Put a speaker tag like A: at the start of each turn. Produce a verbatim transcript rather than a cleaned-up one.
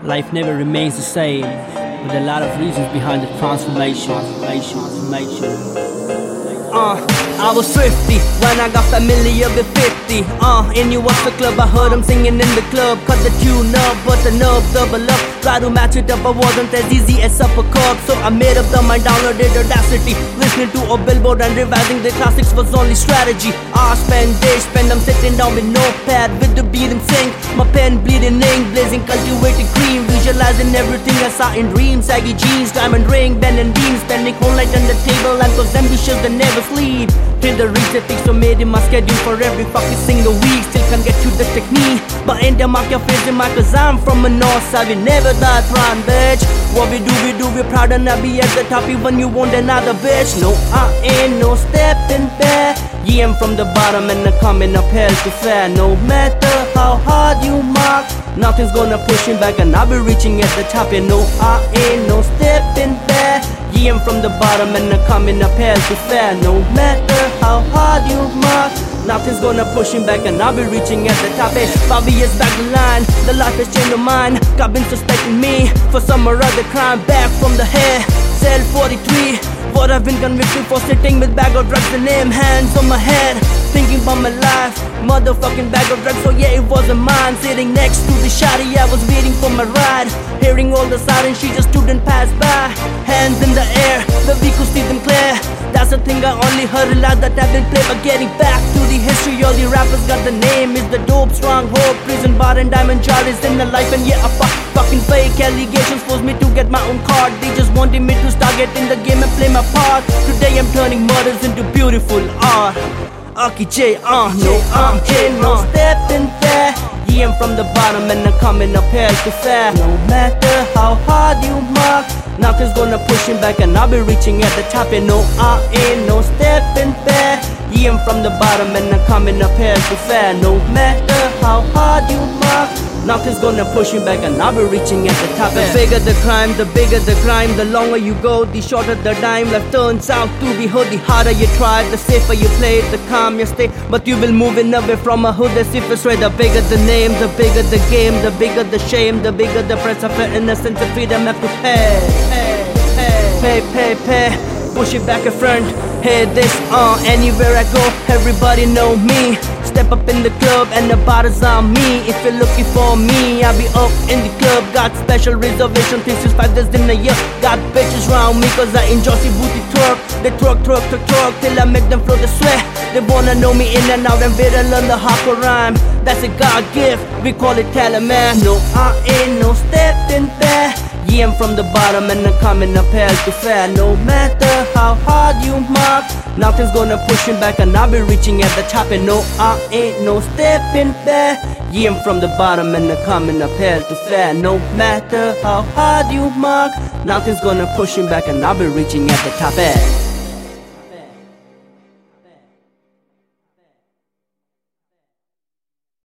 A: Life never remains the same, with a lot of reasons behind the transformation. transformation, transformation. Uh, I was thrifty when I got familiar with fifty. Uh, in you was the club, I heard them singing in the club. Cut the tune up, but the nerve double up. Try to match it up, I wasn't as easy as Upper Cup. So I made up the mind, downloaded Audacity. Listening to a billboard and revising the classics was only strategy. I spend days, spend them sitting down with notepad, with the beat and sync. My pen bleeding ink, blazing cultivated cream. Visualizing everything I saw in dreams. Saggy jeans, diamond ring, bend and beams. Spending whole night on the table and was ambitious and never sleep. Till the reach the fix, so made in my schedule for every fucking single week. Still can't get to the technique, but ain't the mark your face in my, cause I'm from the north side. We never die trying, bitch. What we do, we do, we proud and I be at the top even you want another bitch. No, I ain't no stepping back. Yeah, I'm from the bottom and I'm coming up hell to fair. No matter how hard you mark, nothing's gonna push me back and I'll be reaching at the top. You know I ain't no stepping back. Yeah, I'm from the bottom and I'm coming up hell to fair. No matter how hard you mark, nothing's gonna push me back and I'll be reaching at the top. Hey, five years back the line, the life has changed my mind. God been suspecting me for some or other crime. Back from the hair, cell forty-three. What I've been convicted for, sitting with bag of drugs and name, hands on my head, thinking about my life. Motherfucking bag of drugs, so yeah, it wasn't mine. Sitting next to the shawty, I was waiting for my ride. Hearing all the sirens, she just stood and passed by. Hands in the air, the we could see them clear. That's the thing, I only heard a lot that I've been played. But getting back to the history, all the rappers got the name. Is the dope, stronghold, prison bar and diamond jar is in the life. And yeah, I fuck, fucking fake allegations forced me to get my own card. They just wanted me to start getting the game and play my part. Today I'm turning murders into beautiful art. Aki J, uh, no, I'm J, no stepping back. Yeah, I'm from the bottom and I'm coming up hell to fair. No matter how hard you mark, nothing's gonna push me back and I'll be reaching at the top. You know I ain't no stepping back. Yeah, I'm from the bottom and I'm coming up hell to fair. No matter how hard you mark, nothing's gonna push me back and I'll be reaching at the top. The bigger the crime, the bigger the crime. The longer you go, the shorter the dime. Life turns out to be hood. The harder you try, the safer you play, the calm you stay. But you will moving away from a hood, the safest way. The bigger the name, the bigger the game, the bigger the shame, the bigger the price of your innocence and freedom have to pay. Pay, pay, pay, pay, pay. Push it back in front. Hey, this on uh, anywhere I go, everybody know me. Step up in the club and the bottle's on me. If you're looking for me, I'll be up in the club. Got special reservation, things is five days in a year. Got bitches round me cause I enjoy the booty twerk. They twerk, twerk, twerk, twerk till I make them flow the sweat. They wanna know me in and out and better learn the hardcore rhyme. That's a God gift, we call it talent, man. No, I ain't no stepping back. Yeah, I'm from the bottom and I'm coming up hell to fair. No matter how hard you mark, nothing's gonna push me back and I'll be reaching at the top. And no, I ain't no stepping back. Yeah, I'm from the bottom and I'm coming up hell to fair. No matter how hard you mark, nothing's gonna push me back and I'll be reaching at the top.